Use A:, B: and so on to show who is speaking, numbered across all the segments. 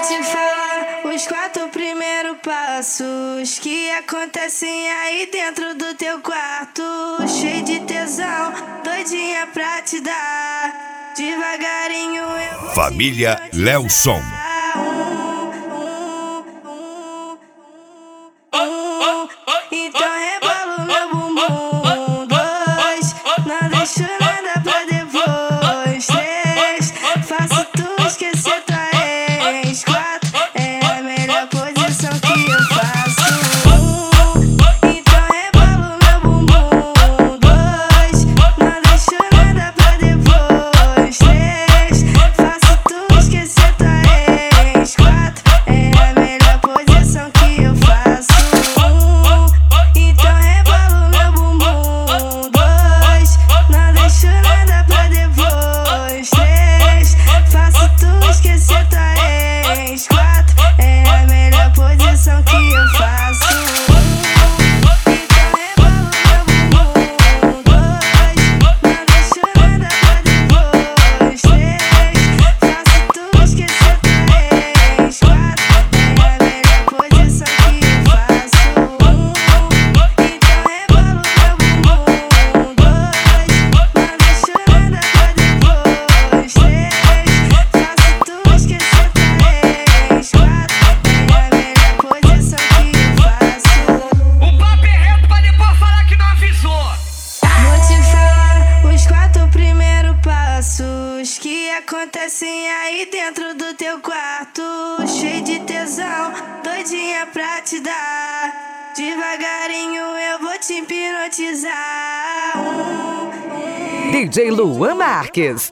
A: te falar os 4 primeiros passos que acontecem aí dentro do teu quarto. Cheio de tesão, doidinha pra te dar. Devagarinho eu vou
B: Família Lelson.
A: Então rebola o meu bumbum. 2, não deixo nada pra depois. 3, faço tu esquecer tua ex. 4, é a melhor posição que eu faço. 1, então rebola o meu bumbum. 2, não deixo nada pra depois. 3, faço tu esquecer tua ex. 4, é a melhor posição que eu faço. Que acontecem aí dentro do teu quarto. Cheio de tesão, doidinha pra te dar. Devagarinho eu vou te hipnotizar.
C: DJ Luan Marques.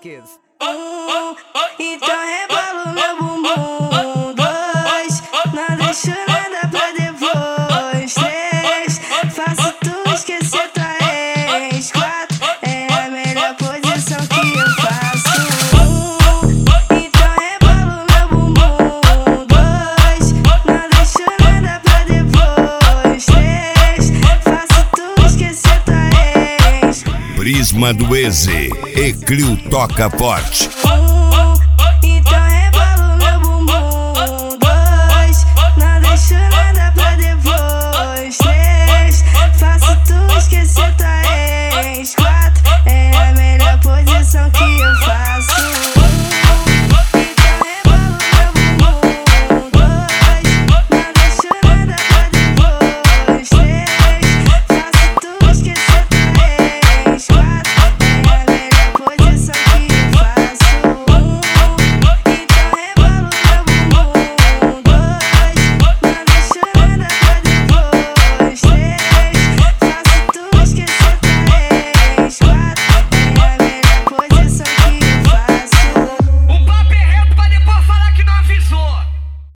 A: Então rebola o meu bumbum. 2, não deixo nada pra depois. 3, faço tu esquecer tua ex. 4, é a melhor posição que eu faço.
B: Prisma do Eze e Clio Toca Forte.